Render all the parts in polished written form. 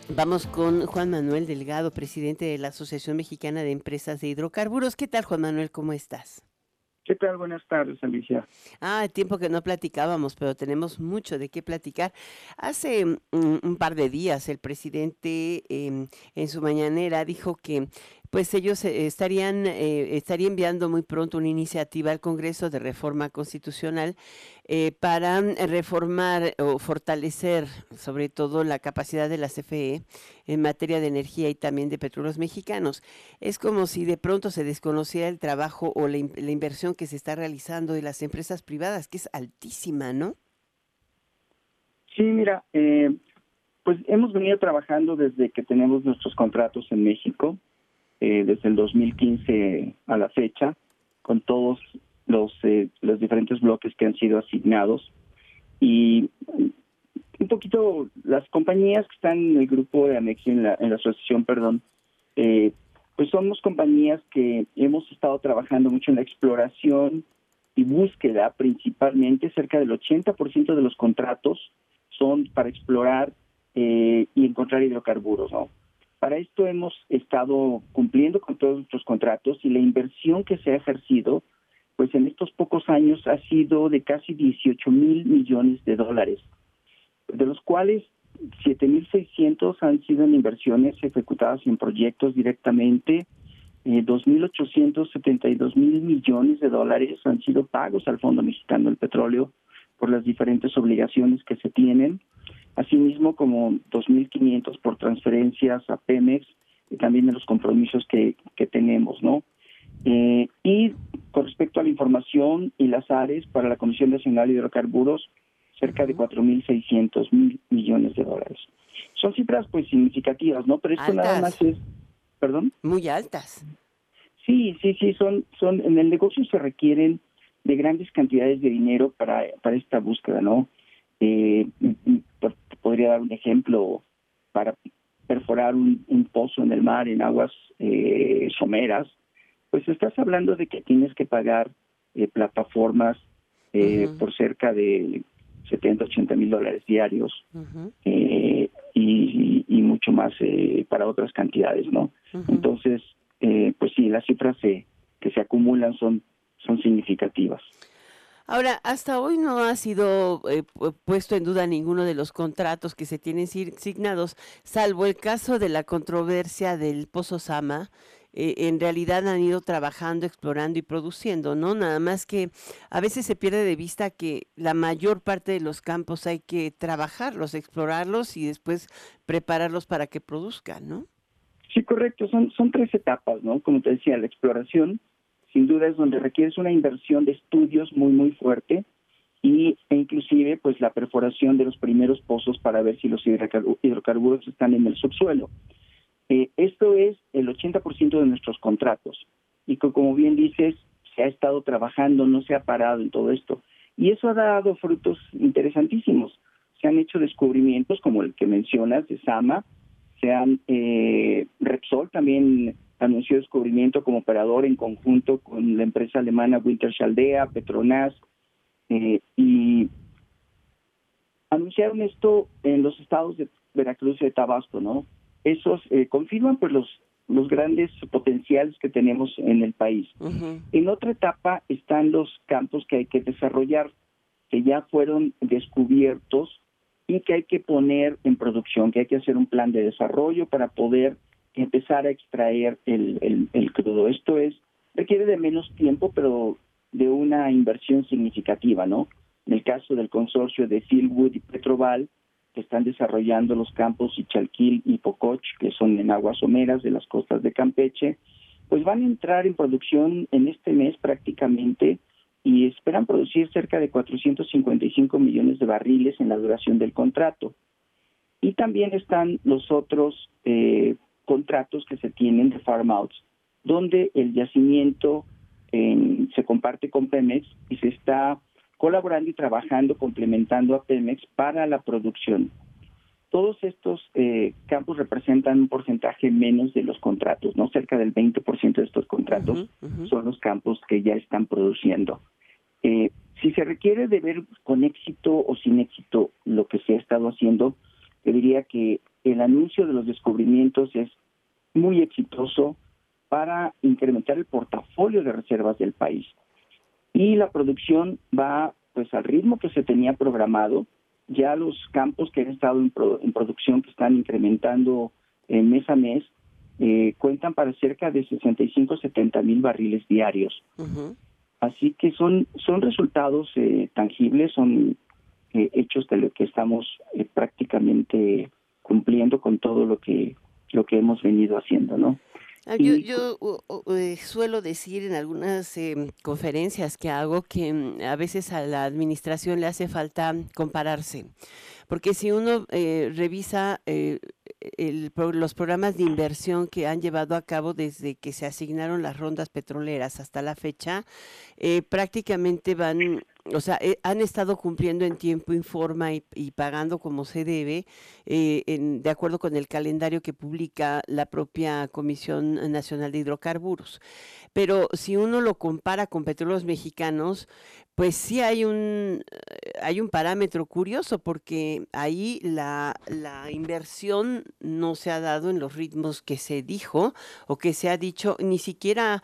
Vamos con Juan Manuel Delgado, presidente de la Asociación Mexicana de Empresas de Hidrocarburos. ¿Qué tal, Juan Manuel? ¿Cómo estás? ¿Qué tal? Buenas tardes, Alicia. Tiempo que no platicábamos, pero tenemos mucho de qué platicar. Hace un par de días el presidente en su mañanera dijo que pues ellos estaría enviando muy pronto una iniciativa al Congreso de reforma constitucional para reformar o fortalecer sobre todo la capacidad de la CFE en materia de energía y también de petróleos mexicanos. Es como si de pronto se desconociera el trabajo o la inversión que se está realizando de las empresas privadas, que es altísima, ¿no? Sí, mira, pues hemos venido trabajando desde que tenemos nuestros contratos en México, desde el 2015 a la fecha, con todos los diferentes bloques que han sido asignados. Y un poquito las compañías que están en el grupo de Amexi, en la asociación, perdón, eh, pues somos compañías que hemos estado trabajando mucho en la exploración y búsqueda, principalmente cerca del 80% de los contratos son para explorar y encontrar hidrocarburos, ¿no? Para esto hemos estado cumpliendo con todos nuestros contratos y la inversión que se ha ejercido, pues en estos pocos años ha sido de casi 18,000 millones de dólares, de los cuales 7,600 han sido en inversiones ejecutadas en proyectos directamente. 2,872,000 millones de dólares han sido pagos al Fondo Mexicano del Petróleo por las diferentes obligaciones que se tienen, asimismo como 2,500 por transferencias a Pemex y también de los compromisos que tenemos, ¿no? Y con respecto a la información y las áreas para la Comisión Nacional de Hidrocarburos, cerca de Ujú. 4,600,000 millones de dólares. Son cifras pues significativas, ¿no? Pero esto nada más Altas, es, perdón. muy altas. Sí, son en el negocio se requieren de grandes cantidades de dinero para esta búsqueda, ¿no? Eh, Podría dar un ejemplo para perforar un pozo en el mar en aguas someras, pues estás hablando de que tienes que pagar plataformas Ujú, por cerca de 70,000 a 80,000 dólares diarios, ujú, y mucho más para otras cantidades, ¿no? ujú. Entonces, pues sí, las cifras que se acumulan son significativas. Ahora, hasta hoy no ha sido puesto en duda ninguno de los contratos que se tienen signados, salvo el caso de la controversia del Pozo Sama. En realidad han ido trabajando, explorando y produciendo, ¿no? Nada más que a veces se pierde de vista que la mayor parte de los campos hay que trabajarlos, explorarlos y después prepararlos para que produzcan, ¿no? Sí, correcto, son tres etapas, ¿no? Como te decía, la exploración, sin duda es donde requieres una inversión de estudios muy fuerte e inclusive pues la perforación de los primeros pozos para ver si los hidrocarburos están en el subsuelo. Esto es el 80% de nuestros contratos y como bien dices, se ha estado trabajando, no se ha parado en todo esto. Y eso ha dado frutos interesantísimos. Se han hecho descubrimientos como el que mencionas de Sama, Repsol también anunció descubrimiento como operador en conjunto con la empresa alemana Wintershall, Petronas, y anunciaron esto en los estados de Veracruz y de Tabasco, ¿no? Esos confirman pues los grandes potenciales que tenemos en el país. Ujú. En otra etapa están los campos que hay que desarrollar, que ya fueron descubiertos y que hay que poner en producción, que hay que hacer un plan de desarrollo para poder empezar a extraer el crudo. Esto requiere de menos tiempo, pero de una inversión significativa, ¿no? En el caso del consorcio de Fieldwood y Petroval, que están desarrollando los campos Ichalquil y Pococh, que son en aguas someras de las costas de Campeche, pues van a entrar en producción en este mes prácticamente y esperan producir cerca de 455 millones de barriles en la duración del contrato. Y también están los otros contratos que se tienen de farm outs, donde el yacimiento se comparte con Pemex y se está colaborando y trabajando, complementando a Pemex para la producción. Todos estos campos representan un porcentaje menos de los contratos, ¿no? Cerca del 20% de estos contratos Ujú, ujú. son los campos que ya están produciendo. Si se requiere de ver con éxito o sin éxito lo que se ha estado haciendo, Yo diría que el anuncio de los descubrimientos es muy exitoso para incrementar el portafolio de reservas del país. Y la producción va pues al ritmo que se tenía programado. Ya los campos que han estado en producción, que están incrementando mes a mes, cuentan para cerca de 65-70 mil barriles diarios. Ujú. Así que son resultados tangibles, son hechos de lo que estamos prácticamente cumpliendo con todo lo que hemos venido haciendo, ¿no? Yo, Y suelo decir en algunas conferencias que hago que a veces a la administración le hace falta compararse, porque si uno revisa los programas de inversión que han llevado a cabo desde que se asignaron las rondas petroleras hasta la fecha, prácticamente van, o sea, han estado cumpliendo en tiempo y forma y pagando como se debe, de acuerdo con el calendario que publica la propia Comisión Nacional de Hidrocarburos. Pero si uno lo compara con petróleos mexicanos, pues sí hay un parámetro curioso, porque ahí la inversión no se ha dado en los ritmos que se dijo o que se ha dicho, ni siquiera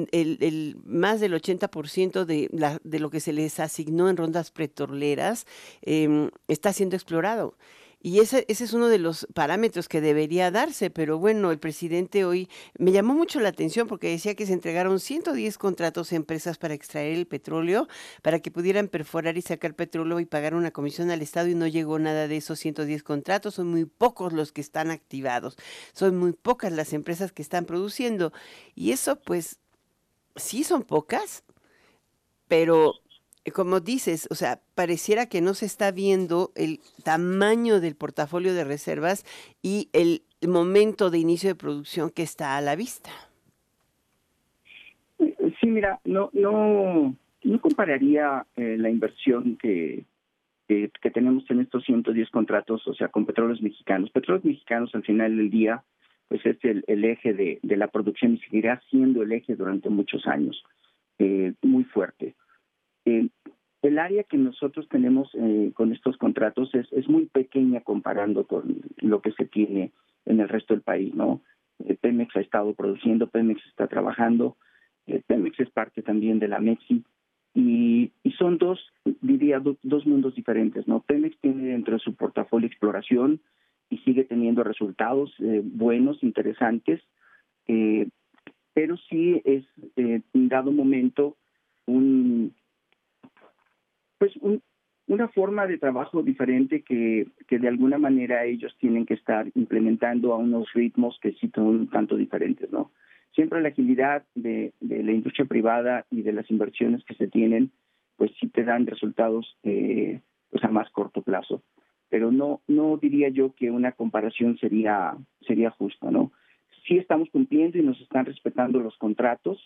más del 80% de lo que se les asignó en rondas petroleras está siendo explorado. Y ese es uno de los parámetros que debería darse, pero bueno, el presidente hoy me llamó mucho la atención porque decía que se entregaron 110 contratos a empresas para extraer el petróleo, para que pudieran perforar y sacar petróleo y pagar una comisión al Estado, y no llegó nada de esos 110 contratos. Son muy pocos los que están activados, son muy pocas las empresas que están produciendo. Y eso pues sí son pocas, pero como dices, o sea, pareciera que no se está viendo el tamaño del portafolio de reservas y el momento de inicio de producción que está a la vista. sí, mira, no compararía la inversión que tenemos en estos 110 contratos, o sea, con petróleos mexicanos. Petróleos mexicanos al final del día, pues es el eje de la producción y seguirá siendo el eje durante muchos años, muy fuerte. Eh, el área que nosotros tenemos con estos contratos es muy pequeña comparando con lo que se tiene en el resto del país, ¿no? Pemex ha estado produciendo, Pemex está trabajando, Pemex es parte también de la Mexi, y son diría, dos mundos diferentes, ¿no? Pemex tiene dentro de su portafolio exploración y sigue teniendo resultados buenos, interesantes, eh, pero sí es en dado momento pues una forma de trabajo diferente que de alguna manera ellos tienen que estar implementando a unos ritmos que sí son un tanto diferentes, ¿no? Siempre la agilidad de la industria privada y de las inversiones que se tienen, pues sí te dan resultados pues a más corto plazo. Pero no diría yo que una comparación sería justa, ¿no? Sí estamos cumpliendo y nos están respetando los contratos.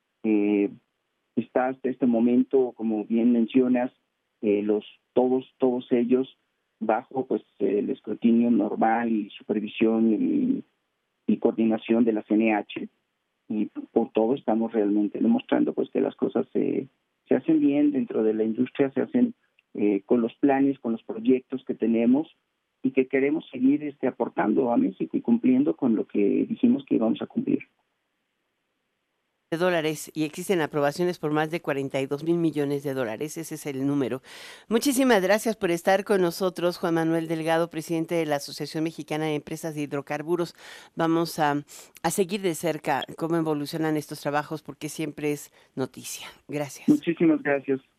Está hasta este momento, como bien mencionas, todos ellos bajo pues el escrutinio normal y supervisión y coordinación de la CNH, y por todo estamos realmente demostrando pues que las cosas se hacen bien dentro de la industria, se hacen con los planes, con los proyectos que tenemos y que queremos seguir aportando a México y cumpliendo con lo que dijimos que íbamos a cumplir. De dólares, y existen aprobaciones por más de 42 mil millones de dólares. Ese es el número. Muchísimas gracias por estar con nosotros, Juan Manuel Delgado, presidente de la Asociación Mexicana de Empresas de Hidrocarburos. Vamos a seguir de cerca cómo evolucionan estos trabajos, porque siempre es noticia. Gracias. Muchísimas gracias.